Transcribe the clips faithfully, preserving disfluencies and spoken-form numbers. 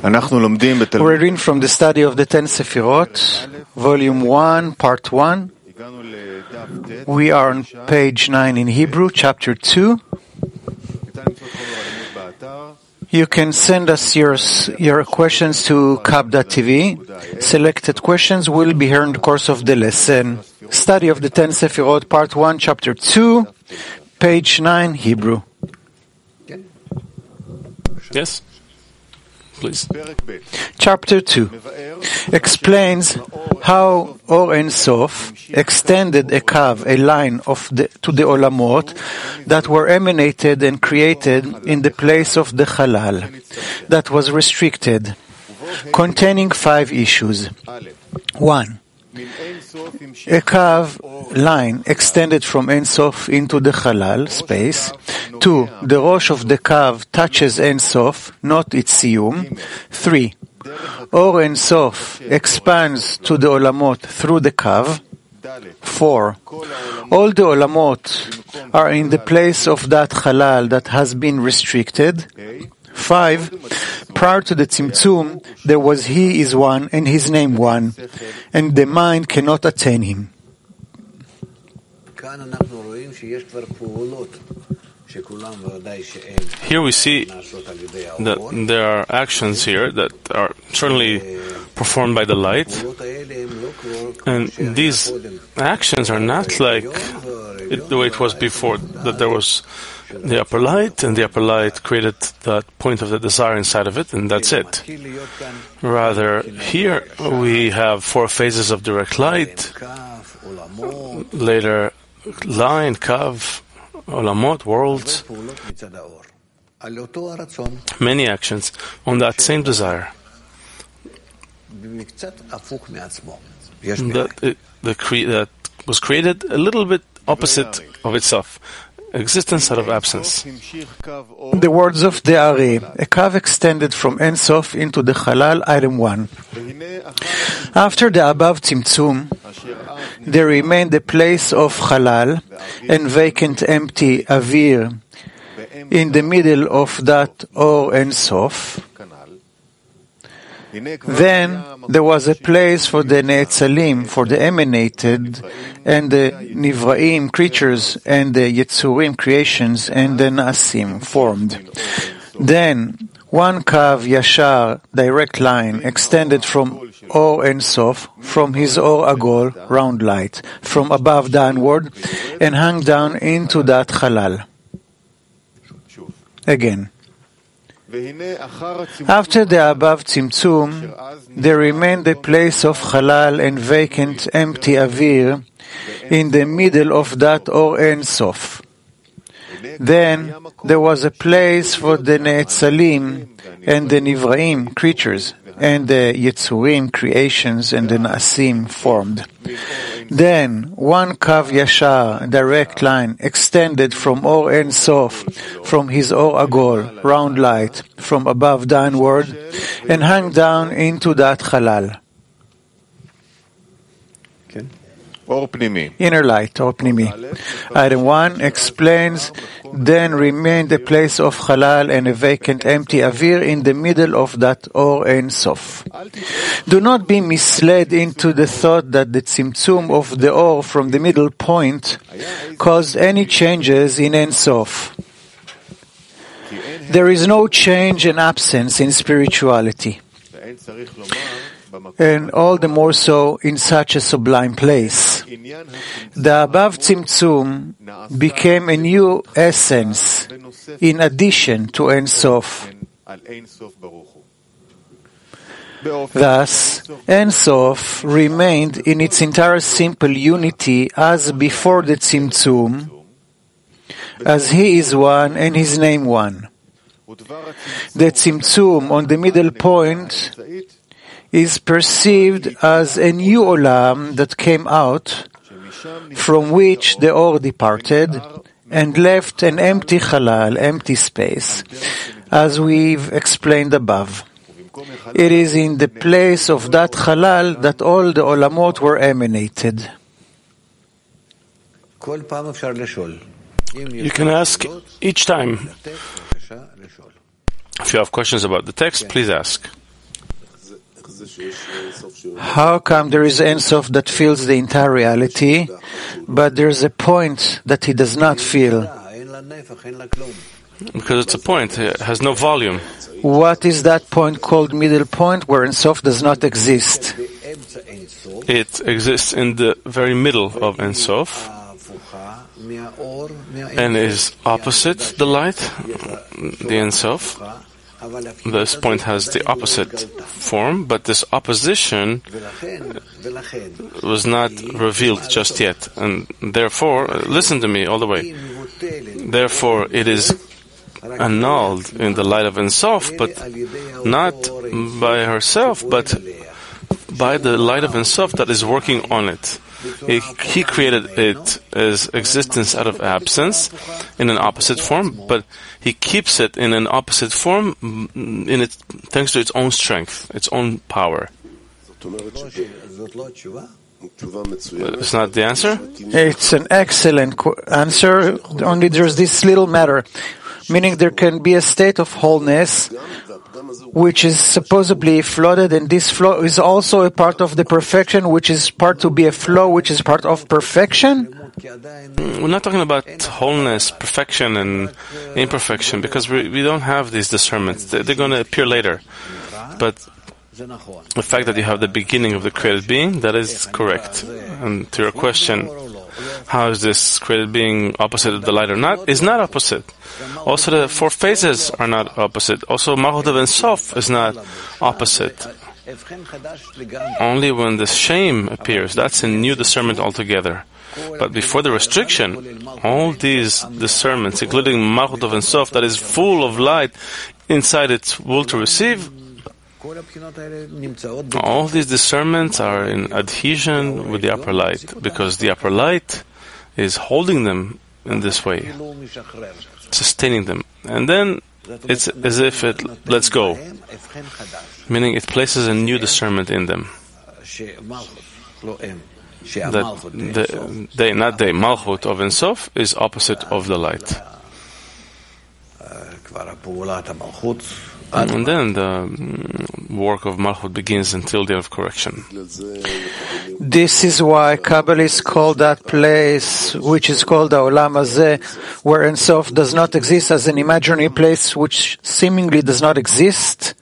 We're reading from the study of the Ten Sefirot, Volume one, Part one. We are on page nine in Hebrew, Chapter two. You can send us your, your questions to kab dot t v. Selected questions will be here in the course of the lesson. Study of the Ten Sefirot, Part one, Chapter two, page nine, Hebrew. Yes, please. Chapter two explains how Or Ein Sof extended a kav, a line of the, to the olamot that were emanated and created in the place of the halal that was restricted, containing five issues. One, a kav line extended from Ein Sof into the halal space. Two, the rosh of the kav touches Ein Sof, not its siyum. Three, Or Ein Sof expands to the olamot through the kav. Four, all the olamot are in the place of that halal that has been restricted. Five, prior to the Tzimtzum, there was He is one and His name one, and the mind cannot attain Him. Here we see that there are actions here that are certainly performed by the light, and these actions are not like it, the way it was before, that there was the upper light, and the upper light created that point of the desire inside of it, and that's it. Rather, here we have four phases of direct light, later line, kav, olamot, worlds, many actions on that same desire. That, it, the cre- that was created a little bit opposite of itself. Existence out of absence. The words of the Ari, a kav extended from Ein Sof into the halal, item one. After the above tzimtzum, there remained the place of halal and vacant empty avir in the middle of that Or Ein Sof. Then there was a place for the Ne'etzalim, for the emanated, and the Nivraim, creatures, and the Yetzurim, creations, and the Na'asim, formed. Then one kav yashar, direct line, extended from Or Ein Sof, from his Or Agol, round light, from above downward, and hung down into that halal. Again. After the above tzimtzum, there remained a place of halal and vacant empty avir in the middle of that Or Ein Sof. Then there was a place for the Ne'etzalim and the Nivraim, creatures, and the Yetzurim, creations, and the Na'asim, formed. Then one kav yashar, direct line, extended from Or Ein Sof, from his Or Agol, round light, from above downward, and hung down into that halal. Inner light, or pnimi. Item one explains, then remained a place of halal and a vacant empty avir in the middle of that Or Ein Sof. Do not be misled into the thought that the tzimtzum of the Or from the middle point caused any changes in Ein Sof. There is no change and absence in spirituality, and all the more so in such a sublime place. The above tzimtzum became a new essence in addition to Ein Sof. Thus, Ein Sof remained in its entire simple unity as before the tzimtzum, as He is one and His name one. The tzimtzum on the middle point is perceived as a new olam that came out, from which the Or departed and left an empty halal, empty space, as we've explained above. It is in the place of that halal that all the olamot were emanated. You can ask each time. If you have questions about the text, please ask. How come there is Ein Sof that feels the entire reality, but there is a point that he does not feel? Because it's a point, it has no volume. What is that point called middle point where Ein Sof does not exist? It exists in the very middle of Ein Sof and is opposite the light, the Ein Sof. This point has the opposite form, but this opposition was not revealed just yet. And therefore, listen to me all the way. Therefore, it is annulled in the light of Ein Sof, but not by herself, but by the light of Ein Sof that is working on it. He, he created it as existence out of absence in an opposite form, but he keeps it in an opposite form in it, thanks to its own strength, its own power. It's not the answer? It's an excellent qu- answer, only there's this little matter, meaning there can be a state of wholeness which is supposedly flooded, and this flow is also a part of the perfection, which is part to be a flow, which is part of perfection? We're not talking about wholeness, perfection, and imperfection, because we, we don't have these discernments. They're, they're going to appear later. But the fact that you have the beginning of the created being, that is correct. And to your question, how is this created being opposite of the light or not, is not opposite. Also, the four phases are not opposite. Also, Malchut of Ein Sof is not opposite. Only when the shame appears, that's a new discernment altogether. But before the restriction, all these discernments, including Malchut of Ein Sof, that is full of light inside its will to receive, all these discernments are in adhesion with the upper light, because the upper light is holding them in this way, sustaining them. And then it's as if it lets go, meaning it places a new discernment in them. That the, they, not they, Malchut of Ein Sof is opposite of the light. And then the work of Malchut begins until the end of correction. This is why Kabbalists call that place, which is called the Olam Hazeh, where Ein Sof does not exist, as an imaginary place which seemingly does not exist.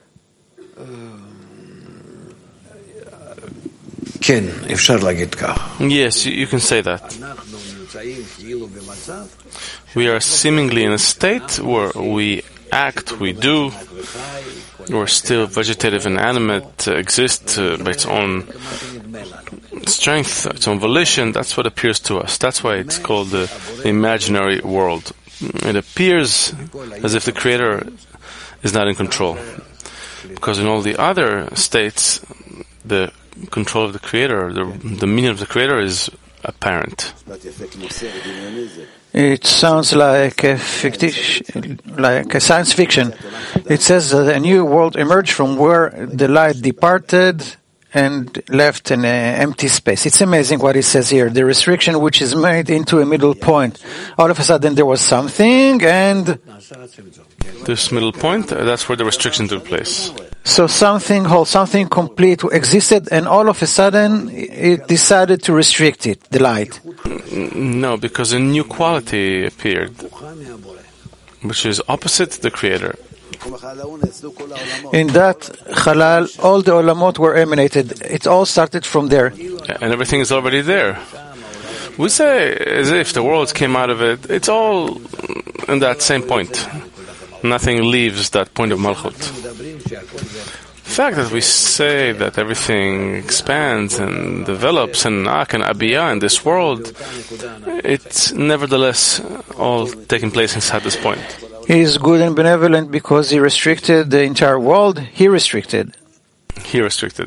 Yes, you can say that. We are seemingly in a state where we act, we do, we're still vegetative and animate, uh, exist uh, by its own strength, its own volition. That's what appears to us. That's why it's called the imaginary world. It appears as if the Creator is not in control. Because in all the other states, the control of the Creator, the, the meaning of the Creator is apparent. It sounds like a fictitious, like a science fiction. It says that a new world emerged from where the light departed and left an uh, empty space. It's amazing what it says here. The restriction which is made into a middle point. All of a sudden there was something, and this middle point, uh, that's where the restriction took place. So something whole, something complete existed, and all of a sudden it decided to restrict it, the light. No, because a new quality appeared, which is opposite the Creator. In that Halal, all the Olamot were emanated. It all started from there. And everything is already there. We say as if the world came out of it. It's all in that same point. Nothing leaves that point of Malchut. The fact that we say that everything expands and develops and Ak and Abiyah in this world, it's nevertheless all taking place inside this point. He is good and benevolent because he restricted the entire world. He restricted. He restricted.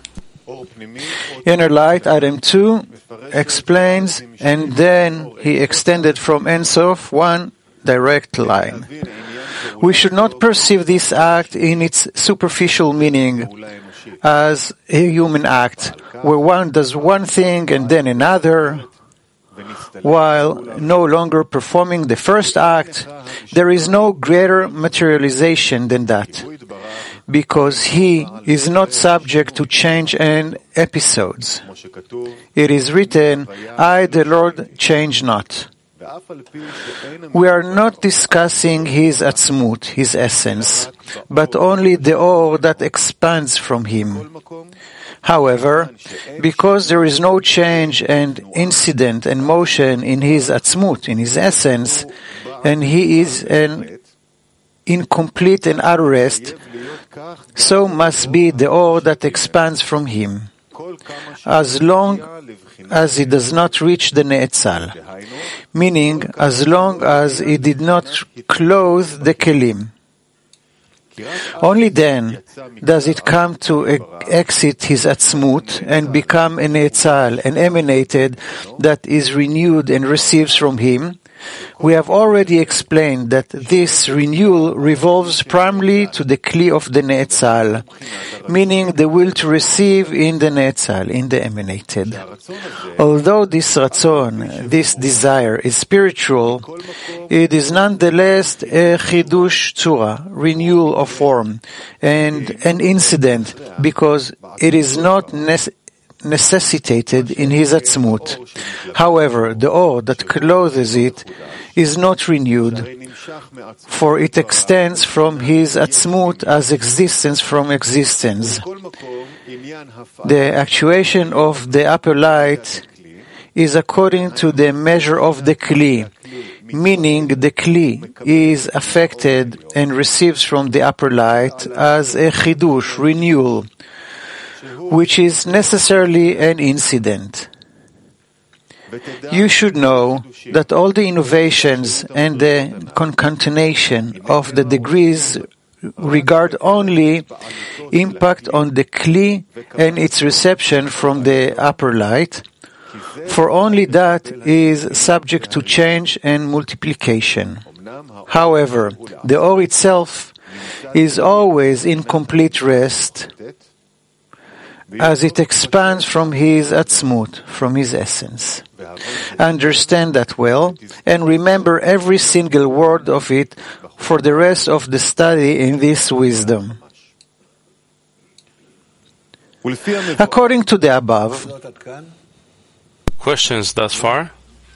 Inner light, item two, explains, and then he extended from Ein Sof one direct line. We should not perceive this act in its superficial meaning as a human act, where one does one thing and then another, while no longer performing the first act. There is no greater materialization than that. because he is not subject to change and episodes. It is written, I, the Lord, change not. We are not discussing his atzmut, his essence, but only the or that expands from him. However, because there is no change and incident and motion in his atzmut, in his essence, and he is an incomplete and utter rest, so must be the or that expands from him, as long as it does not reach the ne'etzal, meaning as long as it did not clothe the kelim. Only then does it come to exit his atzmut and become a ne'etzal, an emanated that is renewed and receives from him. We have already explained that this renewal revolves primarily to the kli of the ne'etzal, meaning the will to receive in the ne'etzal, in the emanated. Although this ratzon, this desire, is spiritual, it is nonetheless a chidush tzura, renewal of form, and an incident, because it is not necessary necessitated in his atzmut. However, the or that clothes it is not renewed, for it extends from his atzmut as existence from existence. The actuation of the upper light is according to the measure of the kli, meaning the kli is affected and receives from the upper light as a chidush, renewal, which is necessarily an incident. You should know that all the innovations and the concatenation of the degrees regard only impact on the kli and its reception from the upper light, for only that is subject to change and multiplication. However, the or itself is always in complete rest, as it expands from his atzmut, from his essence. Understand that well, and remember every single word of it for the rest of the study in this wisdom. According to the above, questions thus far?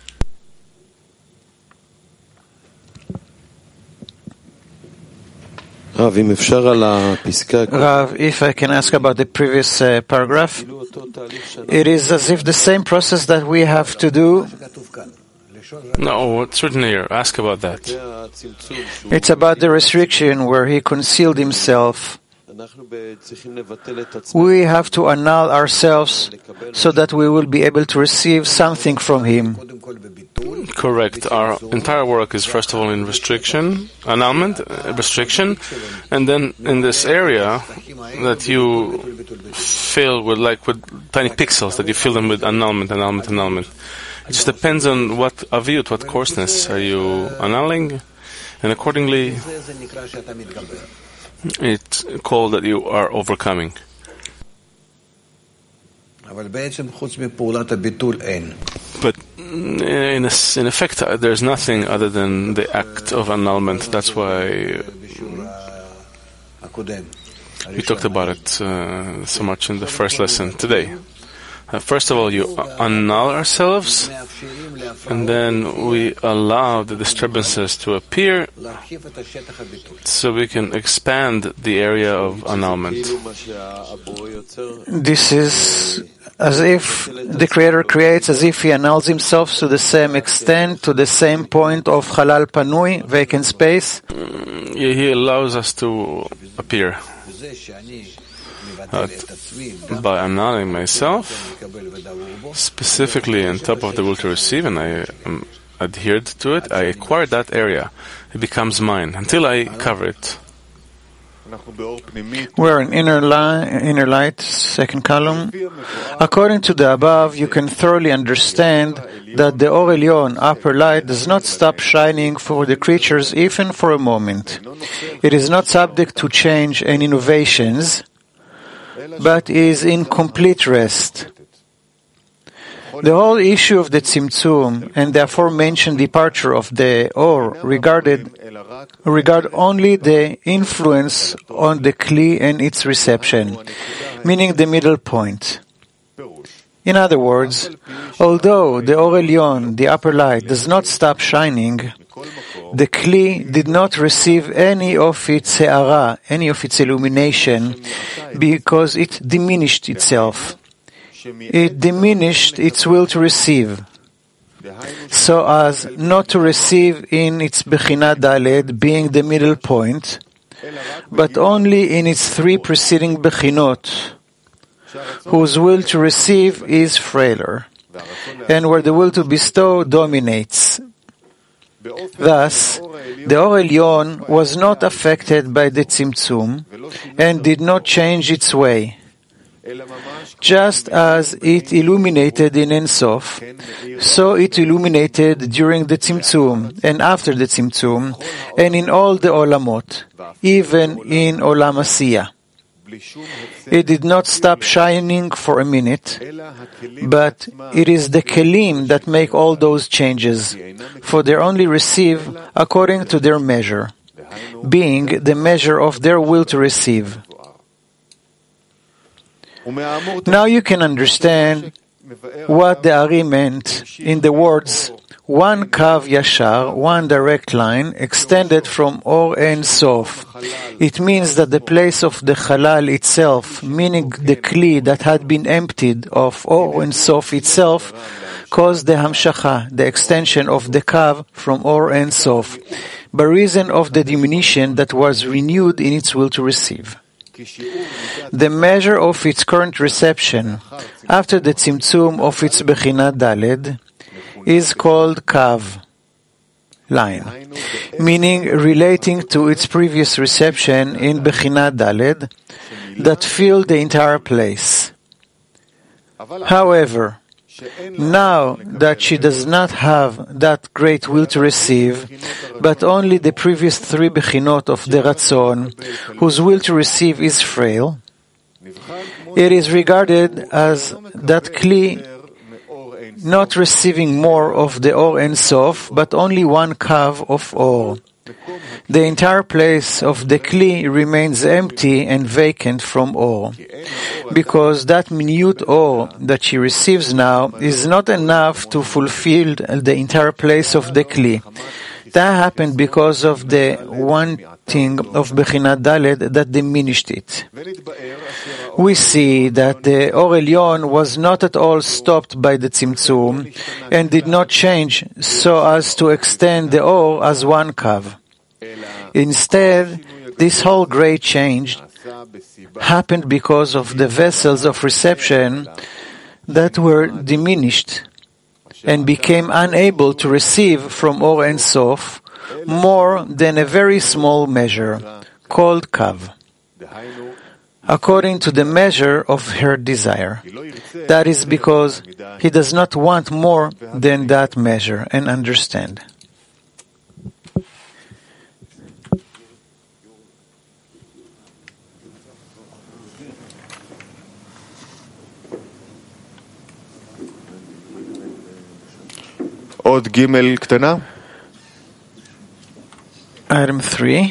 Rav, if I can ask about the previous uh, paragraph, it is as if the same process that we have to do. No, it's written here. Ask about that. It's about the restriction where he concealed himself. We have to annul ourselves so that we will be able to receive something from him. Correct. Our entire work is first of all in restriction, annulment, restriction, and then in this area that you fill with, like with tiny pixels, that you fill them with annulment, annulment, annulment. It just depends on what aviyut, what coarseness are you annulling, and accordingly it's called that you are overcoming. But in, a, in effect, there's nothing other than the act of annulment. That's why we talked about it uh, so much in the first lesson today. Uh, first of all, you annul ourselves, and then we allow the disturbances to appear so we can expand the area of annulment. This is as if the Creator creates, as if He annuls Himself to the same extent, to the same point of halal panui, vacant space. Mm, he allows us to appear. Uh, by annulling myself, specifically on top of the will to receive, and I um, adhered to it, I acquired that area. It becomes mine until I cover it. We're in inner light, inner light, second column. According to the above, you can thoroughly understand that the Or Elyon, upper light, does not stop shining for the creatures even for a moment. It is not subject to change and innovations, but is in complete rest. The whole issue of the Tzimtzum and the aforementioned departure of the Or regarded regard only the influence on the Kli and its reception, meaning the middle point. In other words, although the Or Elyon, the upper light, does not stop shining, the Kli did not receive any of its Se'ara, any of its illumination, because it diminished itself. It diminished its will to receive, so as not to receive in its Bechina Daled, being the middle point, but only in its three preceding Bechinot, whose will to receive is frailer, and where the will to bestow dominates. Thus, the Or Elyon was not affected by the Tzimtzum and did not change its way. Just as it illuminated in Ein Sof, so it illuminated during the Tzimtzum and after the Tzimtzum, and in all the Olamot, even in Olam Asiyah. It did not stop shining for a minute, but it is the Kelim that make all those changes, for they only receive according to their measure, being the measure of their will to receive. Now you can understand what the Ari meant in the words, one kav yashar, one direct line, extended from Or Ein Sof. It means that the place of the Halal itself, meaning the Kli that had been emptied of Or Ein Sof itself, caused the Hamshacha, the extension of the kav from Or Ein Sof, by reason of the diminution that was renewed in its will to receive. The measure of its current reception, after the Tzimtzum of its Bechina Daled, is called Kav, line, meaning relating to its previous reception in Bechina Daled, that filled the entire place. However, now that she does not have that great will to receive, but only the previous three Bechinot of the Ratzon, whose will to receive is frail, it is regarded as that Kli not receiving more of the Or Ein Sof, but only one kav of Or. The entire place of the Kli remains empty and vacant from Or, because that minute Or that she receives now is not enough to fulfill the entire place of the Kli. That happened because of the wanting of Bechina Daled that diminished it. We see that the Or Elyon was not at all stopped by the Tzimtzum and did not change so as to extend the Or as one kav. Instead, this whole great change happened because of the vessels of reception that were diminished and became unable to receive from Or Ein Sof more than a very small measure, called kav, according to the measure of her desire. That is because he does not want more than that measure, and understand. עוד ג' קטנה. Item three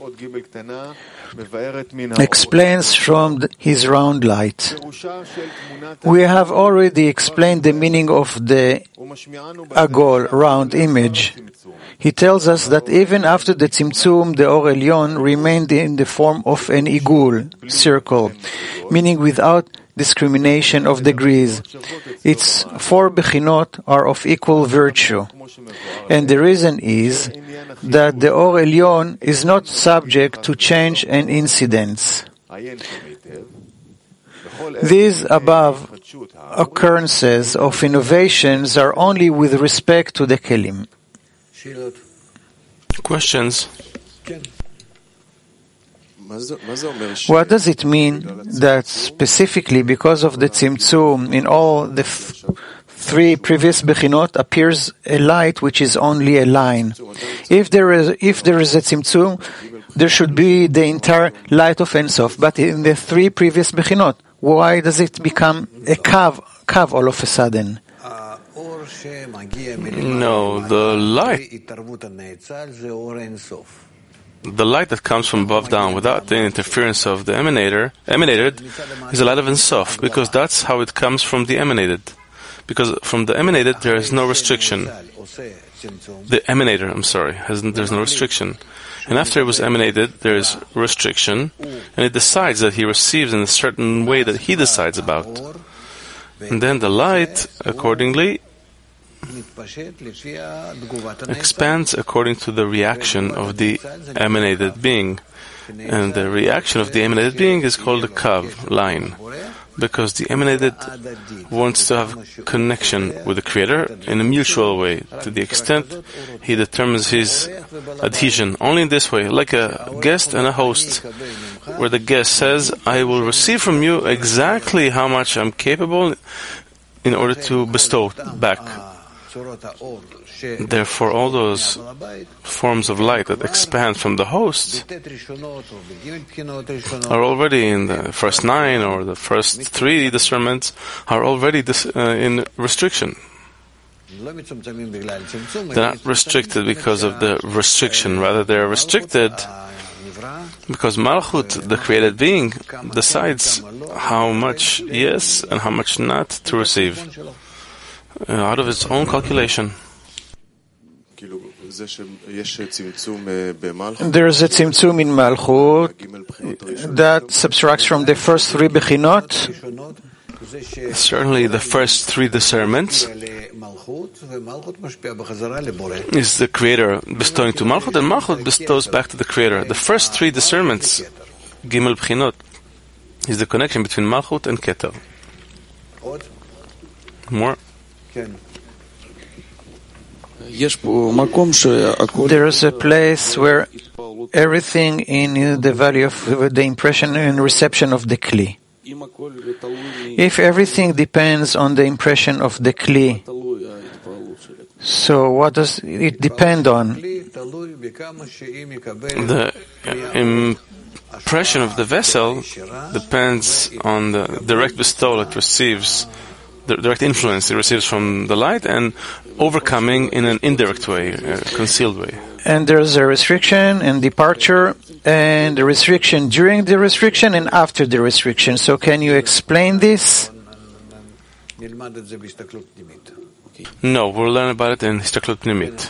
explains from the, his round light. We have already explained the meaning of the agol, round image. He tells us that even after the Tzimtzum, the Or Elyon remained in the form of an igul, circle, meaning without discrimination of degrees. Its four Bechinot are of equal virtue. And the reason is that the Or Elyon is not subject to change and incidents. These above occurrences of innovations are only with respect to the Kelim. Questions? What does it mean that specifically because of the Tzimtzum in all the f- three previous Bechinot appears a light which is only a line? If there is if there is a Tzimtzum, there should be the entire light of Ein Sof, but in the three previous Bechinot, why does it become a kav, kav all of a sudden? No, the light, the light that comes from above down without the interference of the emanator, emanated, is a light of Ein Sof, because that's how it comes from the emanated. Because from the emanated there is no restriction. The emanator, I'm sorry, has, there's no restriction. And after it was emanated, there is restriction, and it decides that he receives in a certain way that he decides about. And then the light, accordingly, expands according to the reaction of the emanated being. And the reaction of the emanated being is called a kav, line, because the emanated wants to have connection with the Creator in a mutual way, to the extent he determines his adhesion. Only in this way, like a guest and a host, where the guest says, I will receive from you exactly how much I'm capable in order to bestow back. Therefore, all those forms of light that expand from the host are already in the first nine or the first three discernments are already dis- uh, in restriction. They're not restricted because of the restriction, rather they're restricted because Malchut, the created being, decides how much yes and how much not to receive uh, out of its own calculation. There is a tzimtzum in Malchut that subtracts from the first three bechinot. Certainly the first three discernments is the Creator bestowing to Malchut, and Malchut bestows back to the Creator. The first three discernments, Gimel Bchinot, is the connection between Malchut and Keter. More? There is a place where everything in the value of the impression and reception of the Kli. If everything depends on the impression of the Kli, so what does it depend on? The impression of the vessel depends on the direct bestowal it receives, the direct influence it receives from the light, and overcoming in an indirect way, a concealed way. And there's a restriction and departure, and the restriction during the restriction and after the restriction. So can you explain this? No, we'll learn about it in Histaklut Pnimit.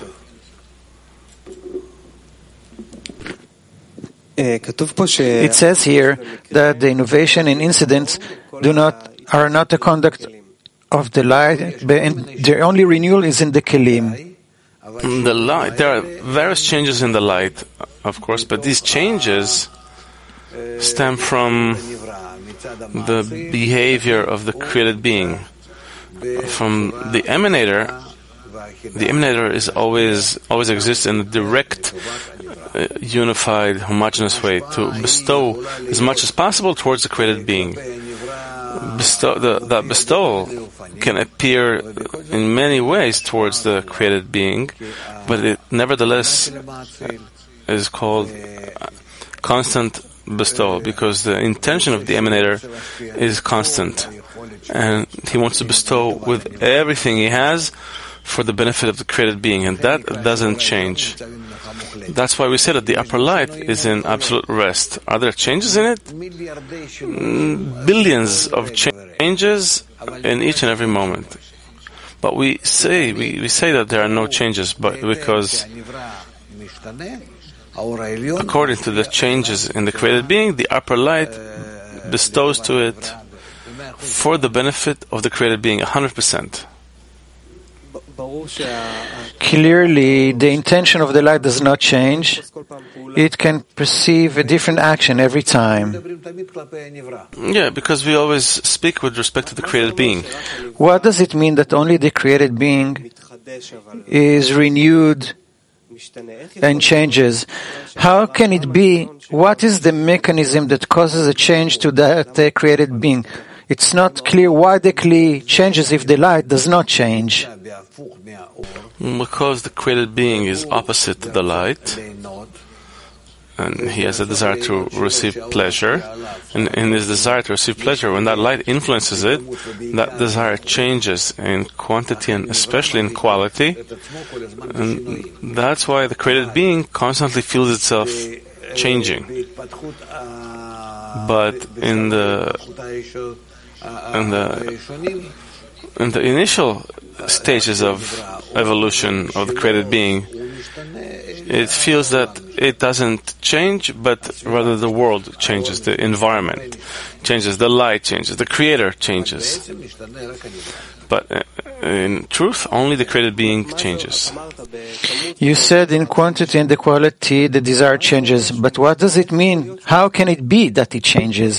It says here that the innovation and incidents do not are not the conduct of the light, and the only renewal is in the kelim. The light, there are various changes in the light, of course, but these changes stem from the behavior of the created being. From the emanator, the emanator is always always exists in a direct, uh, unified, homogeneous way to bestow as much as possible towards the created being. Bestow, the, that bestowal can appear in many ways towards the created being, but it nevertheless is called constant bestowal, because the intention of the emanator is constant, and he wants to bestow with everything he has for the benefit of the created being, and that doesn't change. That's why we said that the upper light is in absolute rest. Are there changes in it? Billions of changes in each and every moment. But we say we, we say that there are no changes, but because according to the changes in the created being, the upper light bestows to it for the benefit of the created being one hundred percent. Clearly, the intention of the light does not change. It can perceive a different action every time. Yeah, because we always speak with respect to the created being. What does it mean that only the created being is renewed and changes? How can it be? What is the mechanism that causes a change to that uh, created being? It's not clear why the Kli changes if the light does not change. Because the created being is opposite to the light, and he has a desire to receive pleasure, and in his desire to receive pleasure, when that light influences it, that desire changes in quantity and especially in quality, and that's why the created being constantly feels itself changing. But in the in the in the initial stages of evolution of the created being, it feels that it doesn't change, but rather the world changes, the environment changes, the light changes, the creator changes. But in truth, only the created being changes. You said in quantity and the quality the desire changes, but what does it mean? How can it be that it changes?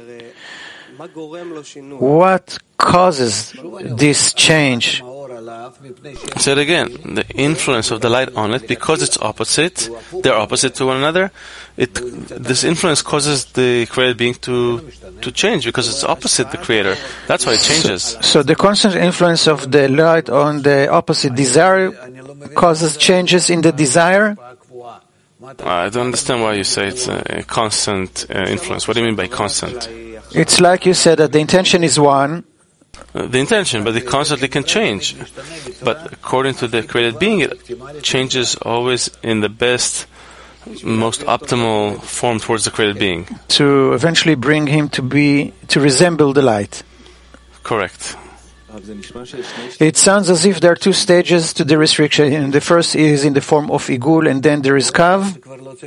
What causes this change? Say it again. The influence of the light on it, because it's opposite, they're opposite to one another. It, this influence causes the created being to to change because it's opposite the creator. That's why it changes. So, so the constant influence of the light on the opposite desire causes changes in the desire? I don't understand why you say it's a, a constant uh, influence. What do you mean by constant? It's like you said that the intention is one. Uh, the intention, but it constantly can change. But according to the created being, it changes always in the best, most optimal form towards the created being. To eventually bring him to be, to resemble the light. Correct. It sounds as if there are two stages to the restriction. The first is in the form of igul, and then there is kav.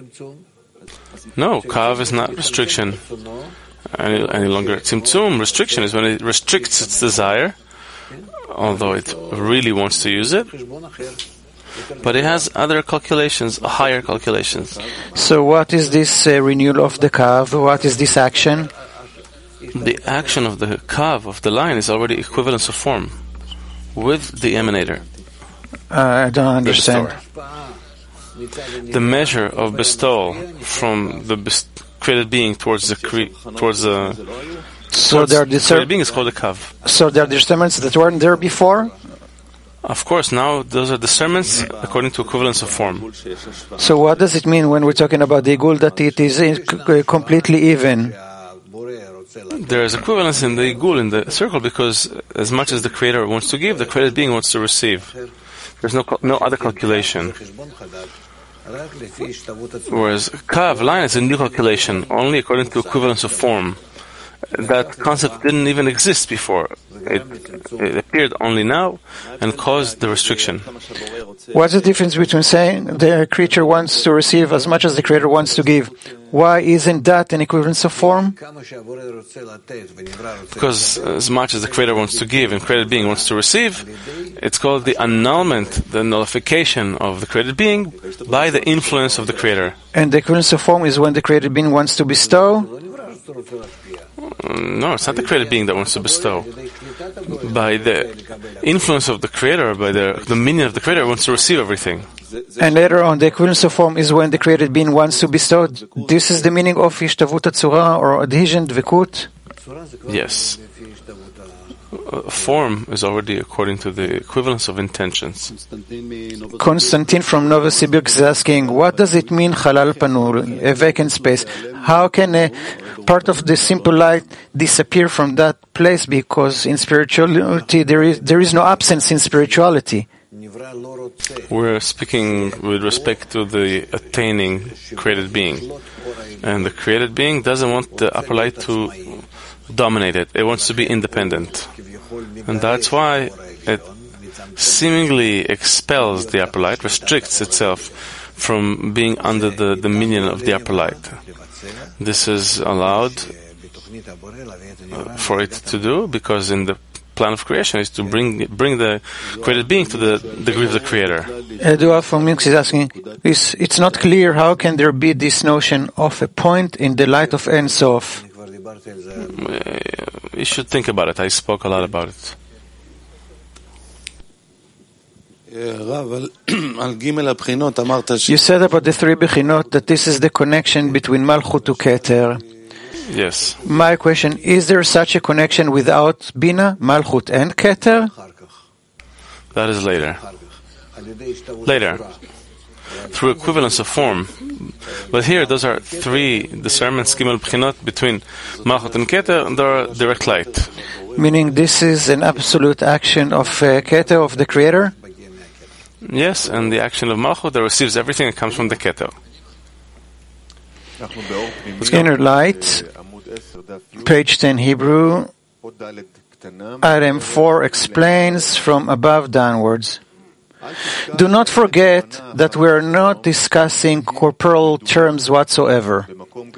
No, kav is not restriction. Any, any longer. Tzimtzum, restriction, is when it restricts its desire, although it really wants to use it. But it has other calculations, higher calculations. So what is this uh, renewal of the kav? What is this action? The action of the kav, of the line, is already equivalence of form with the emanator. Uh, I don't understand. The, the measure of bestowal from the best created being towards the cre- towards the so there are the created being is called a kav. So there are discernments that weren't there before? Of course, now those are discernments according to equivalence of form. So what does it mean when we're talking about the igul that it is in, c- completely even? There is equivalence in the igul, in the circle, because as much as the creator wants to give, the created being wants to receive. There's no no other calculation. Whereas kav, line, is a new calculation, only according to equivalence of form. That concept didn't even exist before. It, it appeared only now and caused the restriction. What's the difference between saying the creature wants to receive as much as the creator wants to give? Why isn't that an equivalence of form? Because as much as the creator wants to give and created being wants to receive, it's called the annulment, the nullification of the created being by the influence of the creator. And the equivalence of form is when the created being wants to bestow? No, it's not the created being that wants to bestow. By the influence of the creator, by the dominion of the creator, wants to receive everything. And later on, the equivalence of form is when the created being wants to bestow. This is the meaning of Ishtavut HaTzura, or adhesion, Dvekut? Yes. Uh, form is already according to the equivalence of intentions. Konstantin from Novosibirsk is asking, what does it mean, Halal Panur, a vacant space? How can a part of the simple light disappear from that place? Because in spirituality, there is, there is no absence in spirituality. We're speaking with respect to the attaining created being. And the created being doesn't want the upper light to dominate it. It wants to be independent. And that's why it seemingly expels the upper light, restricts itself from being under the dominion of the upper light. This is allowed uh, for it to do because in the plan of creation is to bring bring the created being to the degree of the creator. Eduard from Minsk is asking, it's, it's not clear how can there be this notion of a point in the light of Ein Sof. You should think about it. I spoke a lot about it. You said about the three Bechinot that this is the connection between Malchut to Keter. Yes. My question, is there such a connection without Bina, Malchut and Keter? That is later. Later. through equivalence of form. But here, those are three discernments, Gimel Bchinot, between Malchut and Keter, and they are direct light. Meaning this is an absolute action of uh, Keter, of the Creator? Yes, and the action of Malchut that receives everything that comes from the Keter. Inner light, page ten Hebrew, item four explains from above downwards. Do not forget that we are not discussing corporal terms whatsoever.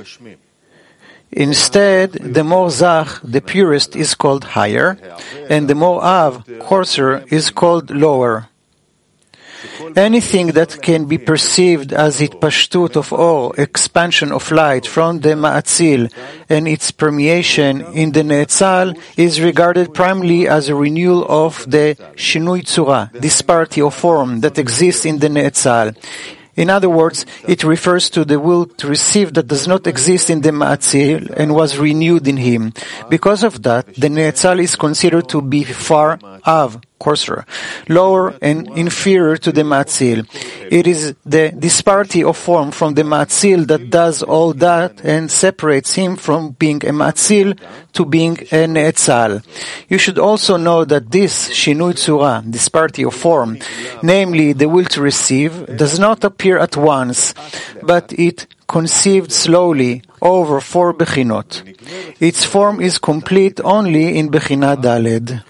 Instead, the more zach, the purest, is called higher, and the more av, coarser, is called lower. Anything that can be perceived as it pashtut of or, expansion of light from the ma'atzil and its permeation in the ne'etzal is regarded primarily as a renewal of the shinui tzura, disparity of form that exists in the ne'etzal. In other words, it refers to the will to receive that does not exist in the Ma'atzil and was renewed in him. Because of that, the Ne'etzal is considered to be far av, coarser, lower and inferior to the Ma'atzil. It is the disparity of form from the Ma'atzil that does all that and separates him from being a Ma'atzil to being a Ne'etzal. You should also know that this Shinui Tzura, disparity of form, namely the will to receive, does not appear at once, but it conceived slowly over four Bechinot. Its form is complete only in Bechina Daled.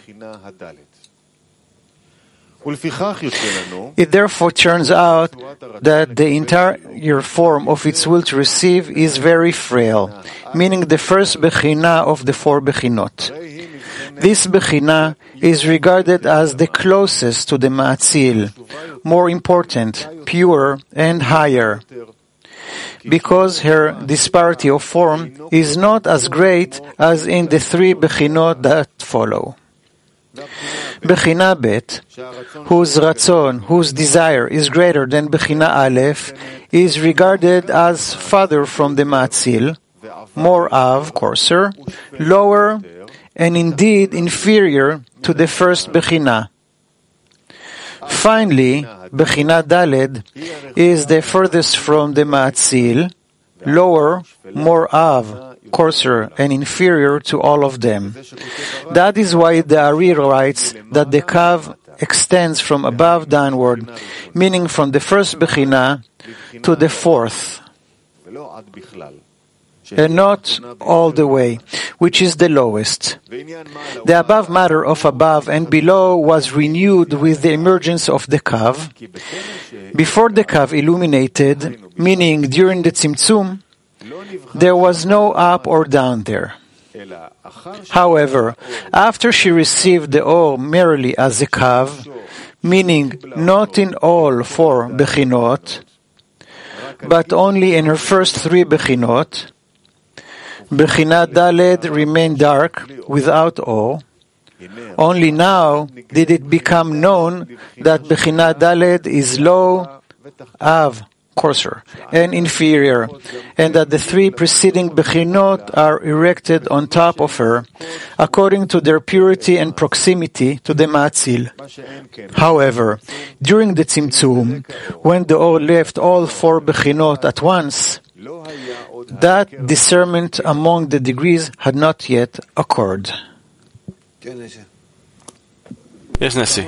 It therefore turns out that the entire form of its will to receive is very frail, meaning the first Bechina of the four Bechinot. This Bechina is regarded as the closest to the Ma'atzil, more important, pure, and higher, because her disparity of form is not as great as in the three Bechinot that follow. Bechina Bet, whose ratzon, whose desire is greater than Bechina Aleph, is regarded as farther from the Ma'atzil, more av, coarser, lower, and indeed inferior to the first Bechina. Finally, Bechina Daled is the furthest from the Ma'atzil, lower, more av, coarser, and inferior to all of them. That is why the Ari writes that the Kav extends from above downward, meaning from the first Bechina to the fourth, and not all the way, which is the lowest. The above matter of above and below was renewed with the emergence of the Kav. Before the Kav illuminated, meaning during the Tzimtzum, there was no up or down there. However, after she received the Or merely as a Kav, meaning not in all four Bechinot, but only in her first three Bechinot, Bechina Daled remained dark without Or. Only now did it become known that Bechina Daled is low, Av, coarser, and inferior, and that the three preceding Bechinot are erected on top of her, according to their purity and proximity to the Ma'atzil. However, during the Tzimtzum, when the Or left all four Bechinot at once, that discernment among the degrees had not yet occurred. Yes, Nessie.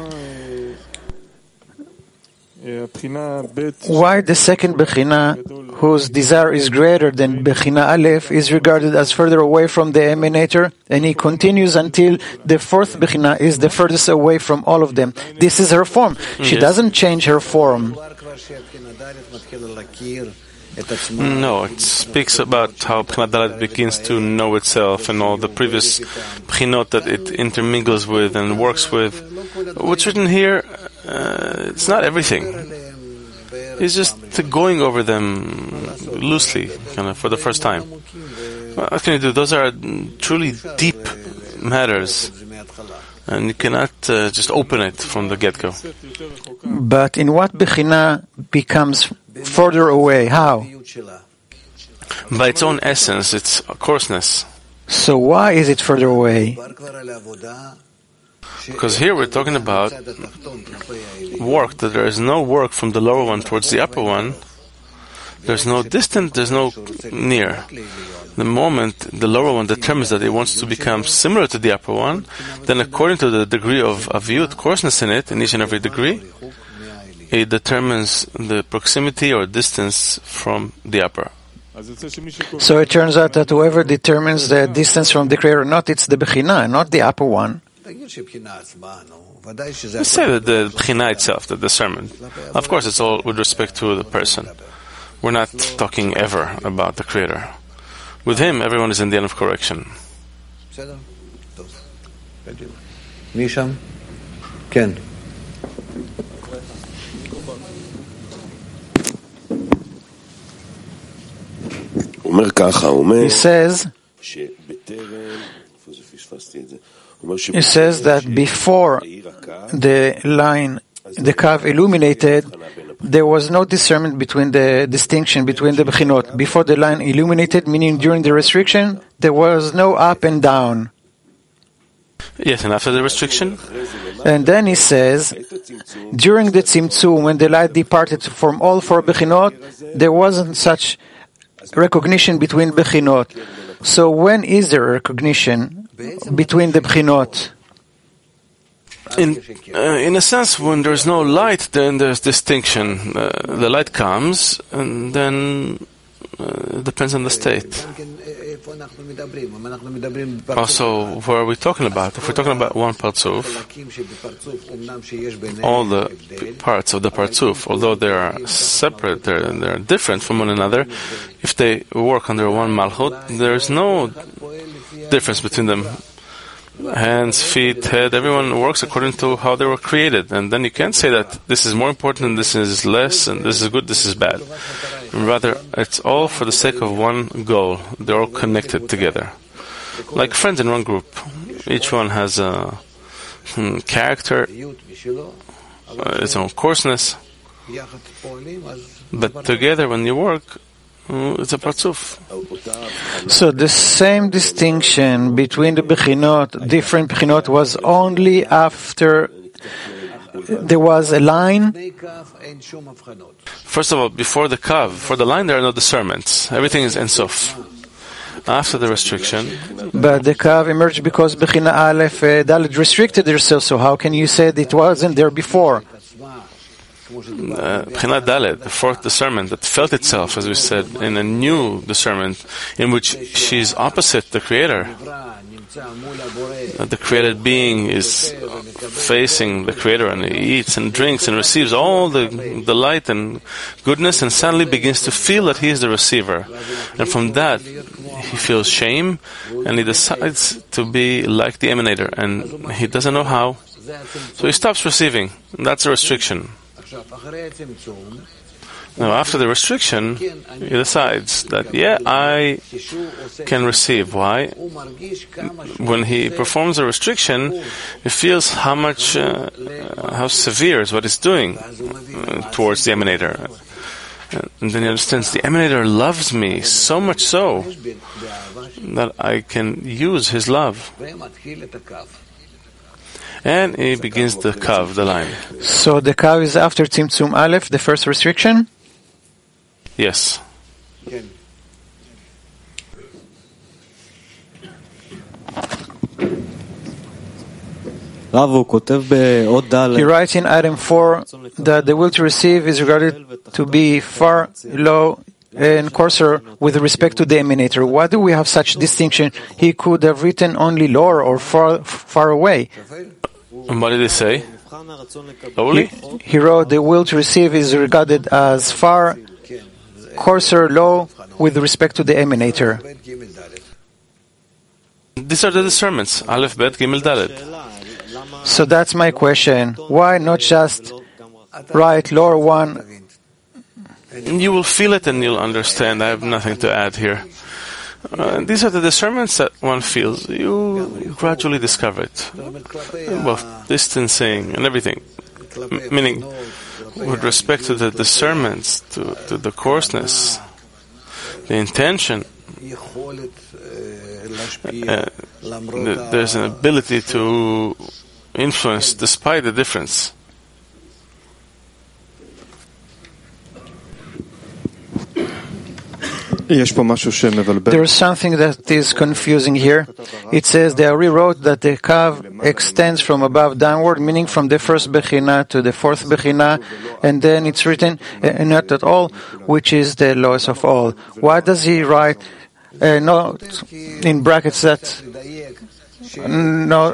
Why the second Bechina, whose desire is greater than Bechina Aleph, is regarded as further away from the emanator, and he continues until the fourth Bechina is the furthest away from all of them. This is her form. She Yes. doesn't change her form. No, it speaks about how Bechina Dalet begins to know itself and all the previous Bechinot that it intermingles with and works with. What's written here, uh, it's not everything. It's just going over them loosely, kind of, for the first time. What can you do? Those are truly deep matters, and you cannot uh, just open it from the get-go. But in what Bechina becomes further away? How? By its own essence, its coarseness. So why is it further away? Because here we're talking about work, that there is no work from the lower one towards the upper one. There's no distant, there's no near. The moment the lower one determines that it wants to become similar to the upper one, then according to the degree of aviyut, coarseness in it, in each and every degree, it determines the proximity or distance from the upper. So it turns out that whoever determines the distance from the Creator, not it's the Bechina, not the upper one. Let's say that the Bechina itself, the discernment. Of course, it's all with respect to the person. We're not talking ever about the Creator. With Him, everyone is in the end of correction. Misham? Ken. He says, he says that before the line, the Kav illuminated, there was no discernment between the distinction between the Bechinot. Before the line illuminated, meaning during the restriction, there was no up and down. Yes, and after the restriction? And then he says, during the Tzimtzum, when the light departed from all four Bechinot, there wasn't such recognition between Bechinot. So when is there recognition between the Bechinot? In, uh, in a sense, when there's no light, then there's distinction. Uh, the light comes, and then uh, it depends on the state. Also, what are we talking about? If we're talking about one Partzuf, all the parts of the Partzuf, although they are separate, they're, they're different from one another, if they work under one Malchut, there's no difference between them. Hands, feet, head, everyone works according to how they were created. And then you can't say that this is more important and this is less, and this is good, this is bad. Rather, it's all for the sake of one goal. They're all connected together. Like friends in one group. Each one has a hmm, character, uh, its own coarseness. But together, when you work, it's a Partzuf. So the same distinction between the Bechinot, different Bechinot, was only after there was a line? First of all, before the Kav, for the line there are no discernments. Everything is Ein Sof. After the restriction. But the Kav emerged because Bechina Aleph uh, Dalet restricted herself, so how can you say that it wasn't there before? Bechina Dalet, the fourth discernment that felt itself, as we said, in a new discernment in which she is opposite the Creator. The created being is facing the Creator, and he eats and drinks and receives all the, the light and goodness, and suddenly begins to feel that he is the receiver. And from that, he feels shame, and he decides to be like the emanator, and he doesn't know how. So he stops receiving. That's a restriction. Now, after the restriction, he decides that, yeah, I can receive. Why? When he performs a restriction, he feels how much, uh, how severe is what he's doing uh, towards the emanator. And then he understands the emanator loves me so much so that I can use his love. And he begins the Kav, the line. So the Kav is after Tzimtzum Aleph, the first restriction? Yes. He writes in item four that the will to receive is regarded to be far low and coarser with respect to the emanator. Why do we have such distinction? He could have written only lower or far far away. And what did he say? He, he wrote the will to receive is regarded as far coarser, low with respect to the emanator. These are the discernments. Aleph, Bet, Gimel, Dalet. So that's my question. Why not just write lower one? You will feel it and you'll understand. I have nothing to add here. Uh, these are the discernments that one feels. You gradually discover it. Both distancing and everything. M- meaning, with respect to the discernments, to, to the coarseness, the intention, uh, the, there's an ability to influence despite the difference. There is something that is confusing here. It says the Ari wrote that the Kav extends from above downward, meaning from the first Bechina to the fourth Bechina, and then it's written uh, not at all, which is the lowest of all. Why does he write uh, not in brackets that no?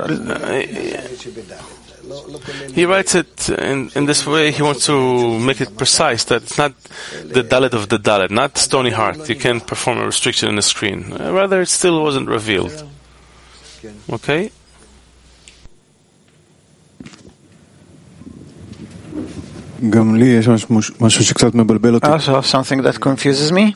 He writes it in, in this way. He wants to make it precise that it's not the Dalet of the Dalet, not stony heart. You can't perform a restriction in the screen. Uh, rather, it still wasn't revealed. Okay? Also, something that confuses me.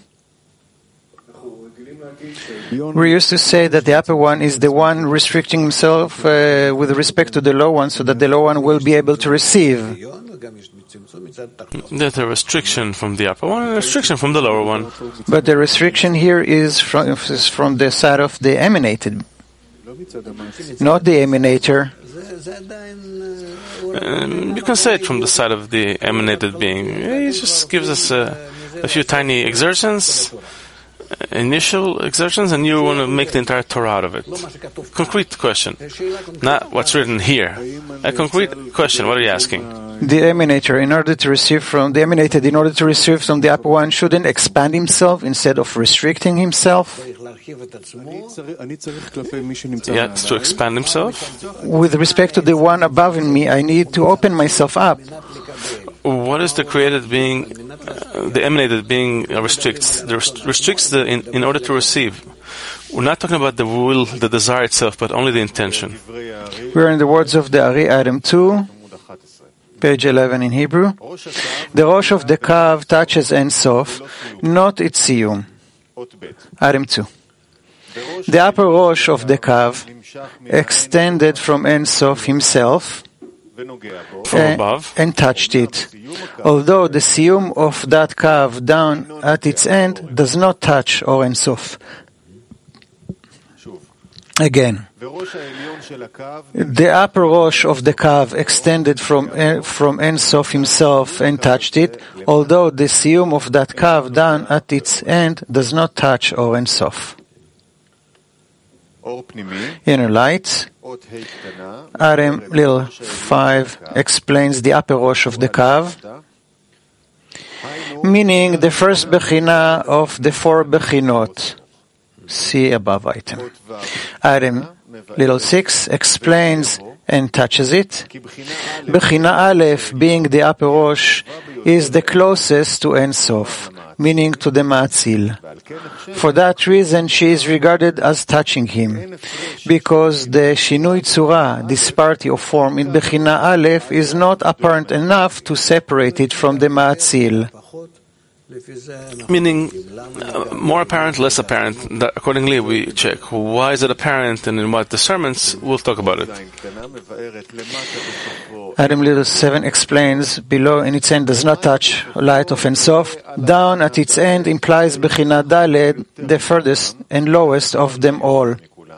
We used to say that the upper one is the one restricting himself uh, with respect to the low one, so that the low one will be able to receive. There's a restriction from the upper one and a restriction from the lower one. But the restriction here is from, is from the side of the emanated, not the emanator. Um, you can say it from the side of the emanated being. He just gives us a, a few tiny exertions, initial exertions, and you want to make the entire Torah out of it. Concrete question, not what's written here. A concrete question. What are you asking? The emanator, in order to receive from the emanated, in order to receive from the upper one, shouldn't expand himself instead of restricting himself. Yes, to expand himself. With respect to the one above in me, I need to open myself up. What is the created being, uh, the emanated being uh, restricts? The rest- restricts the in, in order to receive. We're not talking about the will, the desire itself, but only the intention. We're in the words of the Ari, item two, page eleven in Hebrew. The Rosh of the Kav touches Ein Sof, not its Siyum. Item two. The upper Rosh of the Kav extended from Ein Sof himself, From above, and touched it, although the siyum of that kav down at its end does not touch or Ein Sof. Again, the upper rosh of the kav extended from from Ein Sof himself and touched it, although the siyum of that kav down at its end does not touch or Ein Sof. Inner light. Aram little five explains the upper rosh of the kav, meaning the first bechina of the four bechinot. See above item. Aram little six explains and touches it. Bechina Aleph, being the upper rosh, is the closest to Ein Sof, meaning to the Ma'atzil. For that reason, she is regarded as touching him, because the Shinui Tzura, disparity of form in Bechina Aleph, is not apparent enough to separate it from the Ma'atzil. Meaning, uh, more apparent, less apparent. That accordingly, we check why is it apparent and in what discernments. We'll talk about it. Adam Little seven explains, below in its end does not touch light of Ein Sof. Down at its end implies Bechina Daled, the furthest and lowest of them all.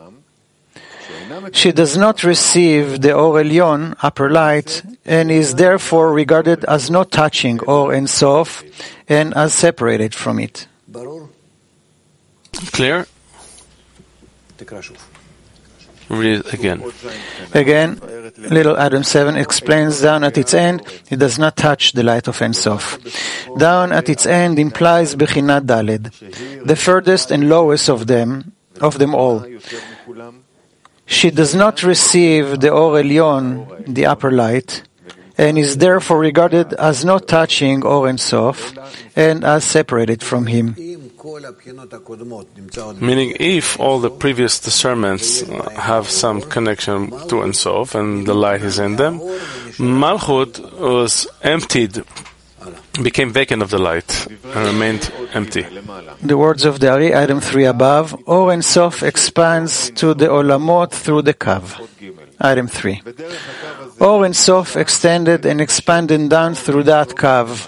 She does not receive the Or Elyon, upper light, and is therefore regarded as not touching Or Ein Sof and as separated from it. Clear? Read it again. Again, little Adam seven explains, down at its end, it does not touch the light of Ein Sof. Down at its end implies Bechina Daled, the furthest and lowest of them, of them all. She does not receive the Or Elyon, the upper light, and is therefore regarded as not touching Or Ein Sof and as separated from him. Meaning, if all the previous discernments have some connection to Ein Sof and the light is in them, Malchut was emptied, became vacant of the light and remained empty. The words of the Ari, item three above, Or Ein Sof expands to the Olamot through the Kav. Item three. Or Ein Sof extended and expanded down through that Kav.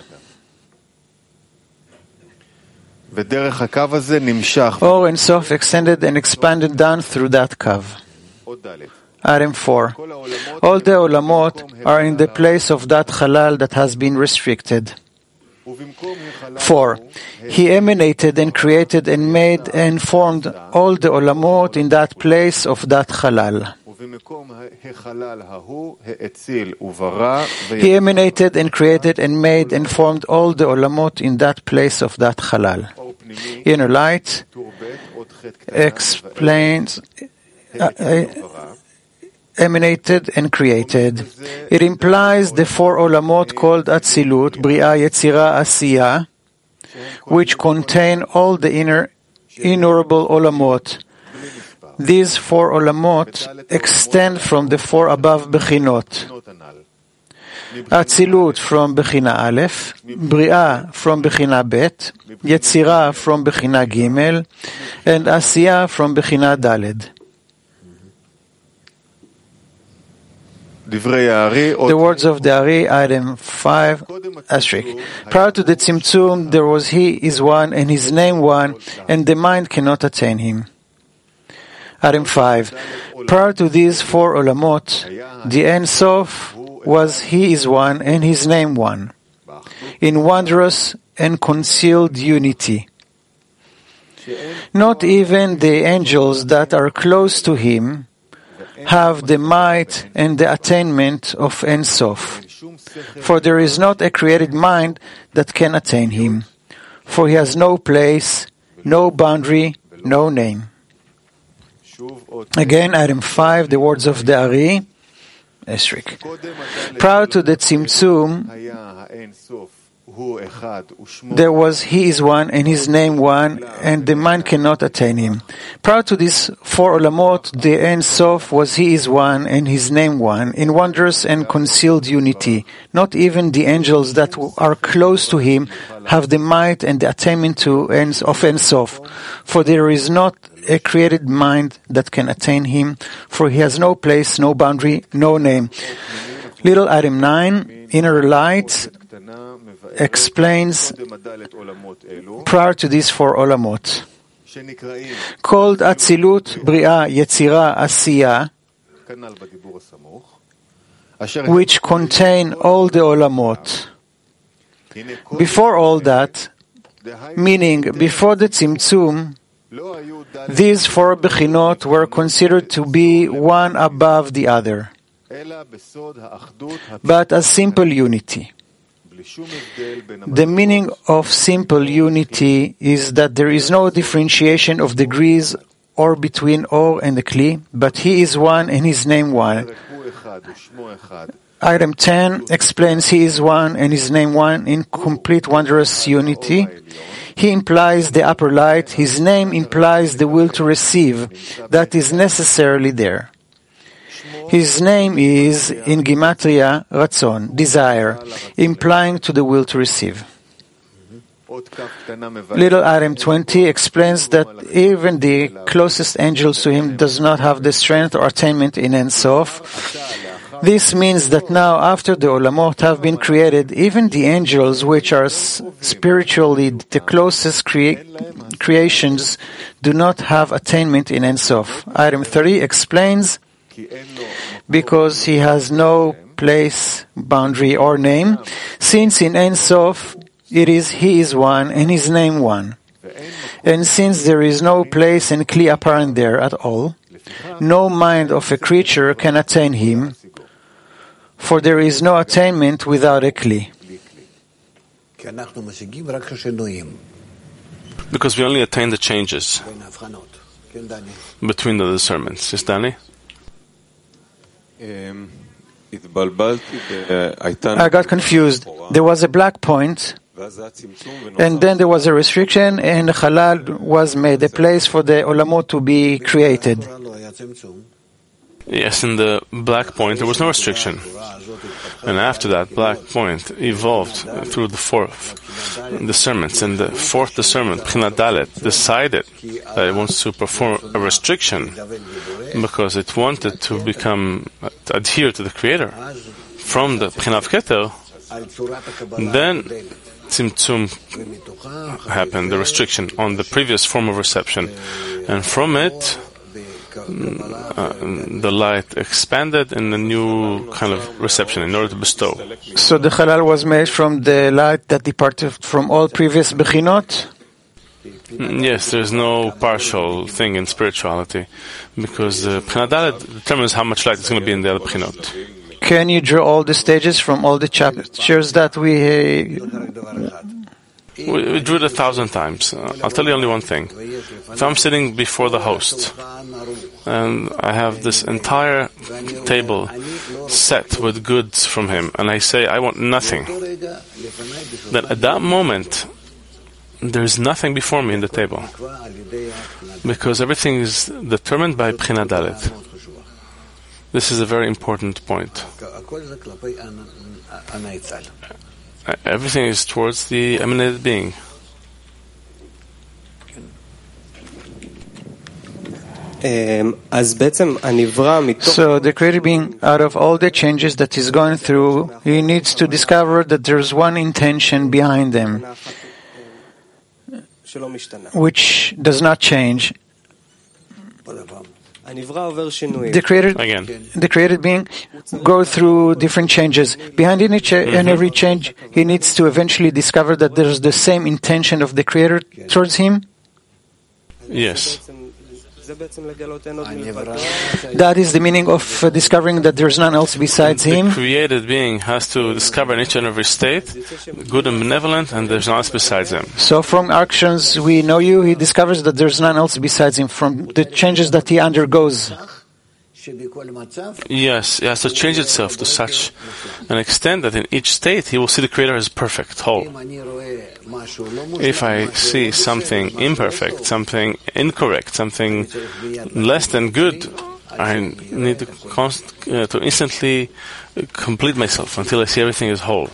Or Ein Sof extended and expanded down through that Kav. Item four. All the olamot are in the place of that halal that has been restricted. Four. He emanated and created and made and formed all the olamot in that place of that halal. He emanated and created and made and formed all the olamot in that place of that halal. Inner light explains uh, uh, emanated and created. It implies the four olamot called Atzilut, Bria, Yetzira, Asiya, which contain all the inner innumerable olamot. These four olamot extend from the four above Bechinot. Atzilut from Bechina Aleph, Bria from Bechina Bet, Yetzira from Bechina Gimel, and Asiya from Bechina Daled. The words of the Ari, item five, asterisk. Prior to the Tzimtzum, there was He is one and His name one, and the mind cannot attain Him. Item five. Prior to these four olamot, the Ein Sof was He is one and His name one, in wondrous and concealed unity. Not even the angels that are close to Him have the might and the attainment of Ein Sof, for there is not a created mind that can attain Him, for He has no place, no boundary, no name. Again, item five, the words of the Ari, asterisk. Prior to the Tzimtzum, there was He is one and His name one, and the mind cannot attain Him. Prior to these four olamot, the Ein Sof was He is one and His name one, in wondrous and concealed unity. Not even the angels that are close to Him have the might and the attainment to of Ein Sof, for there is not a created mind that can attain Him, for He has no place, no boundary, no name. Little item nine, inner light explains prior to these four olamot, called Atzilut, Bria, Yetzira, Asiya, which contain all the olamot. Before all that, meaning before the Tzimtzum, these four Bechinot were considered to be one above the other, but as simple unity. The meaning of simple unity is that there is no differentiation of degrees or between Or and the Kli, but He is one and His name one. Item ten explains He is one and His name one in complete wondrous unity. He implies the upper light. His name implies the will to receive that is necessarily there. His name is, in Gematria, Ratzon, desire, implying to the will to receive. Little item twenty explains that even the closest angels to Him does not have the strength or attainment in Ein Sof. This means that now, after the olamot have been created, even the angels, which are spiritually the closest crea- creations, do not have attainment in Ein Sof. Item thirty explains, because He has no place, boundary, or name, since in Ein Sof it is He is one and His name one. And since there is no place and Kli apparent there at all, no mind of a creature can attain Him, for there is no attainment without a Kli. Because we only attain the changes between the discernments. Yes, Danny? I got confused. There was a black point, and then there was a restriction, and Halal was made, a place for the olamot to be created. Yes, in the black point there was no restriction. And after that black point evolved through the fourth discernments, and the fourth discernment, Bechina Dalet, decided that it wants to perform a restriction because it wanted to become, to adhere to the Creator from the Bechina of Keter. Then Tzimtzum happened, the restriction on the previous form of reception, and from it uh, the light expanded in a new kind of reception in order to bestow. So the Halal was made from the light that departed from all previous Bechinot? Yes, there's no partial thing in spirituality, because the Bechina Dalet determines how much light is going to be in the other Bechinot. Can you draw all the stages from all the chapters that we... Uh, we, we drew it a thousand times. Uh, I'll tell you only one thing. If I'm sitting before the host, and I have this entire table set with goods from him, and I say, I want nothing, then at that moment, there's nothing before me in the table, because everything is determined by Bechina Dalet. This is a very important point. Everything is towards the emanated being. So the created being, out of all the changes that he's going through, he needs to discover that there's one intention behind them, which does not change. The created, Again. the created being go through different changes. Behind each mm-hmm. and every change, he needs to eventually discover that there's the same intention of the Creator towards him. Yes. That is the meaning of uh, discovering that there's none else besides the him. The created being has to discover in each and every state, good and benevolent, and there's none else besides him. So from actions we know you, he discovers that there's none else besides him. From the changes that he undergoes. Yes, it has to change itself to such an extent that in each state he will see the Creator as perfect, whole. If I see something imperfect, something incorrect, something less than good, I need to, const- uh, to instantly complete myself until I see everything as whole.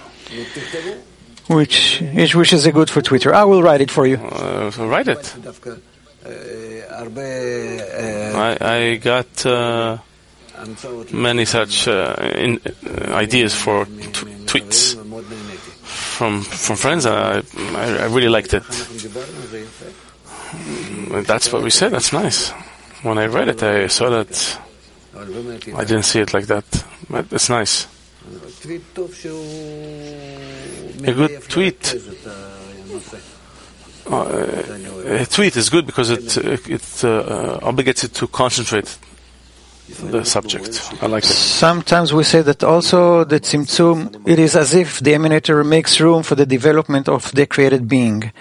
Which is, which is a good for Twitter. I will write it for you. Uh, so write it. I, I got uh, many such uh, in, uh, ideas for t- tweets from from friends. I, I, I really liked it. That's what we said. That's nice. When I read it, I saw that. I didn't see it like that, but it's nice. A good tweet. Uh, a tweet is good because it it uh, obligates you to concentrate the subject. I like it. Sometimes we say that also the Tzimtzum, it is as if the emanator makes room for the development of the created being.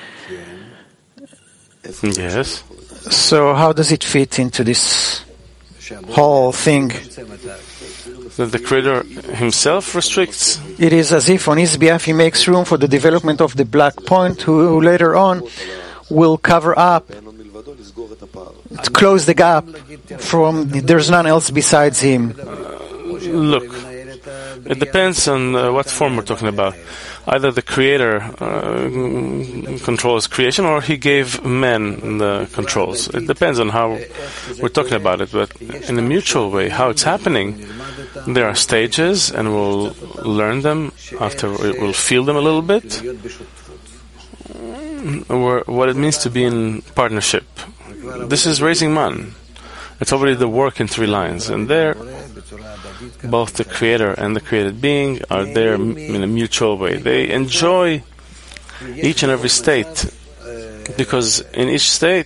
Yes. So how does it fit into this whole thing? That the Creator himself restricts? It is as if on his behalf he makes room for the development of the black point, who, who later on will cover up, to close the gap from there's none else besides him. Uh, look, it depends on uh, what form we're talking about. Either the Creator uh, controls creation, or he gave men the controls. It depends on how we're talking about it, but in a mutual way, how it's happening, there are stages, and we'll learn them after we'll feel them a little bit, or what it means to be in partnership. This is raising man. It's already the work in three lines, and there both the Creator and the created being are there in a mutual way. They enjoy each and every state, because in each state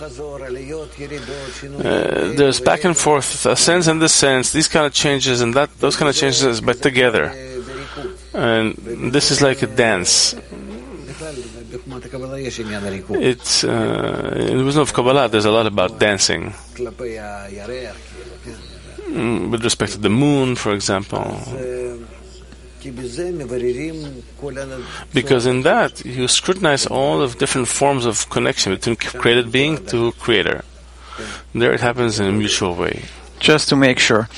uh, there's back and forth, ascents and descents, these kind of changes and that those kind of changes, but together. And this is like a dance. It's uh, in the wisdom of Kabbalah, there's a lot about dancing. Mm, with respect to the moon, for example. Because in that, you scrutinize all of different forms of connection between created being to Creator. There it happens in a mutual way. Just to make sure.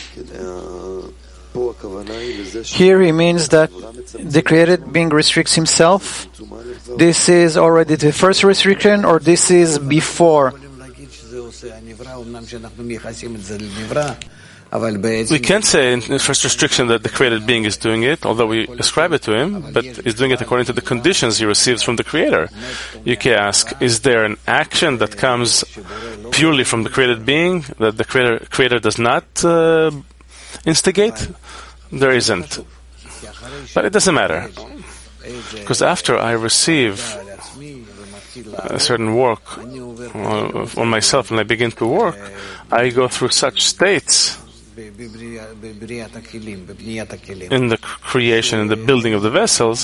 Here he means that the created being restricts himself. This is already the first restriction, or this is before? We can't say in first restriction that the created being is doing it, although we ascribe it to him, but he's doing it according to the conditions he receives from the Creator. You can ask, is there an action that comes purely from the created being that the Creator, creator does not uh, instigate? There isn't. But it doesn't matter. Because after I receive a certain work on myself and I begin to work, I go through such states in the creation and the building of the vessels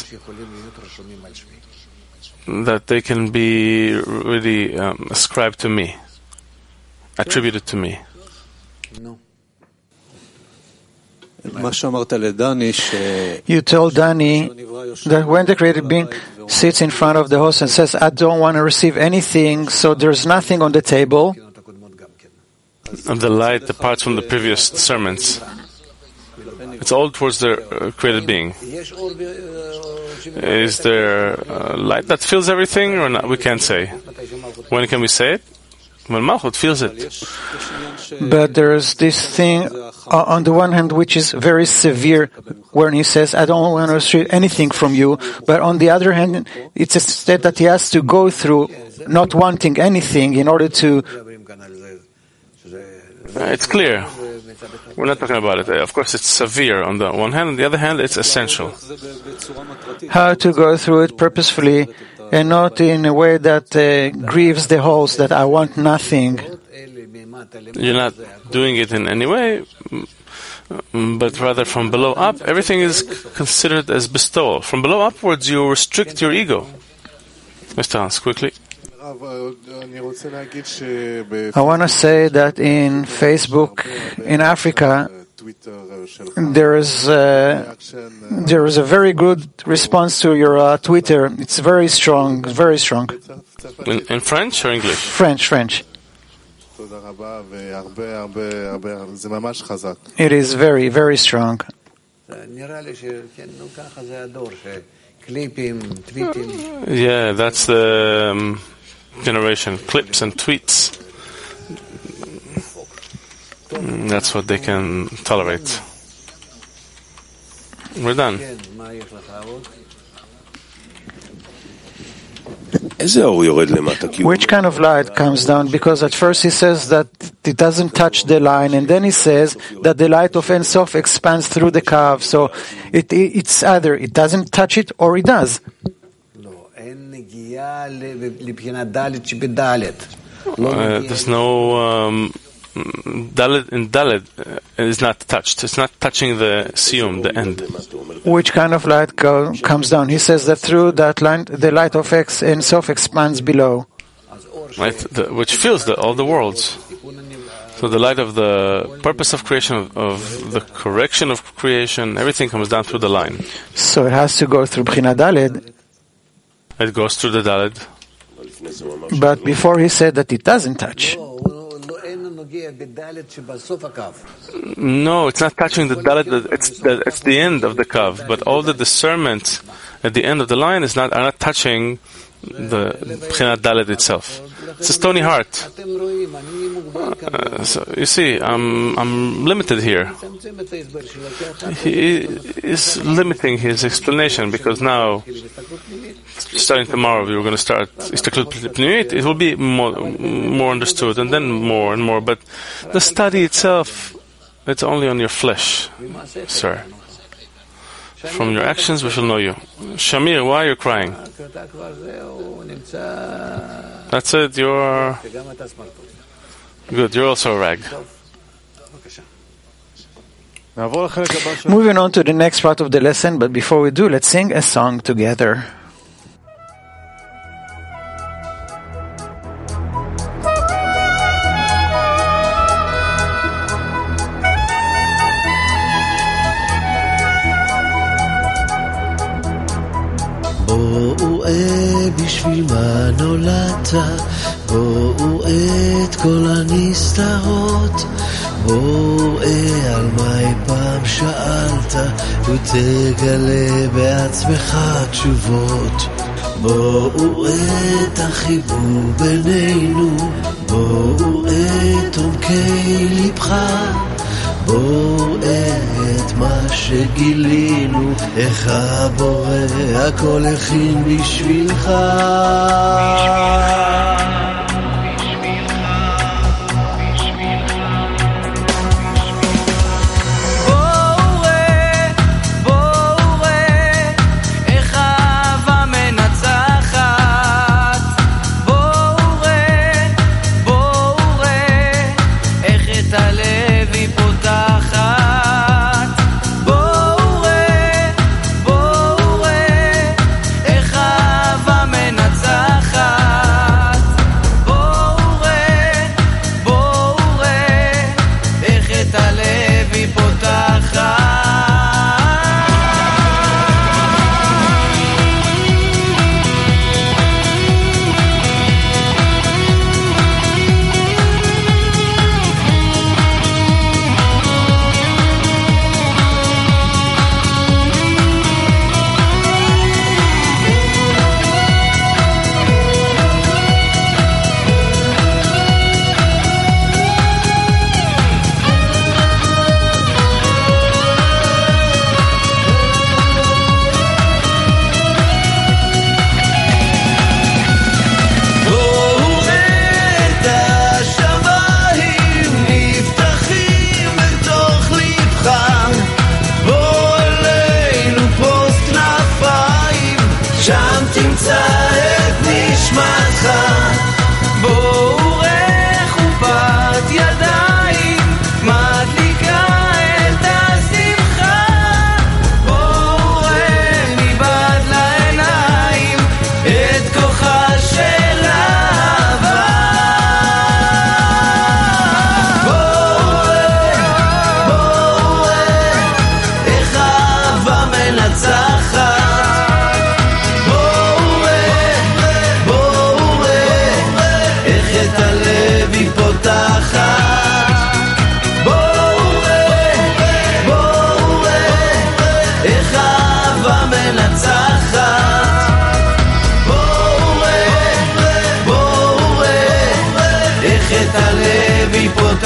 that they can be really um, ascribed to me, attributed to me. You told Danny that when the created being sits in front of the host and says, I don't want to receive anything, so there's nothing on the table, and the light departs from the previous sermons. It's all towards the uh, created being. Is there a light that fills everything or not? We can't say. When can we say it? When Malchut feels it. But there's this thing uh, on the one hand which is very severe when he says, I don't want to receive anything from you, but on the other hand it's a step that he has to go through not wanting anything in order to... Uh, it's clear. We're not talking about it. Of course, it's severe on the one hand. On the other hand, it's essential. How to go through it purposefully and not in a way that uh, grieves the host, that I want nothing. You're not doing it in any way, but rather from below up, everything is considered as bestowal. From below upwards, you restrict your ego. Mister Hans, quickly. I want to say that in Facebook, in Africa, there is uh, there is a very good response to your uh, Twitter. It's very strong, very strong. In, in French or English? French, French. It is very, very strong. Yeah, that's the um, generation. Clips and tweets. That's what they can tolerate. We're done. Which kind of light comes down? Because at first he says that it doesn't touch the line, and then he says that the light of Ein Sof expands through the kav. So it, it, it's either it doesn't touch it or it does. Uh, there's no um, Dalet in Dalet uh, is not touched. It's not touching the siyum, the end. Which kind of light go, comes down? He says that through that line, the light of X Ein Sof expands below. Right, the, which fills the, all the worlds. So the light of the purpose of creation, of, of the correction of creation, everything comes down through the line. So it has to go through Bchina Dalet. It goes through the Dalet. But before he said that it doesn't touch. No, it's not touching the Dalet. It's the, it's the end of the Kav. But all the discernment at the end of the line is not are not touching the Bchinat Dalet itself. It's a stony heart. Uh, so you see, I'm I'm limited here. He is limiting his explanation because now, starting tomorrow, we were going to start Istaklut Pnimiyut. It will be more, more understood, and then more and more. But the study itself, it's only on your flesh, sir. From your actions, we shall know you. Shamir, why are you crying? That's it. You're good. You're also a rag. Moving on to the next part of the lesson, but before we do, let's sing a song together. בואו ראה בשביל מה נולדת, בואו ראה את כל הנסתרות, בואו ראה על מה אי פעם שאלת, ותגלה בעצמך תשובות. בואו ראה את החיבור בינינו, בואו ראה את עומקי לבך, בואו את מה שגילינו, איך הבורא הכל הכין בשבילך. את הלב היא פותחת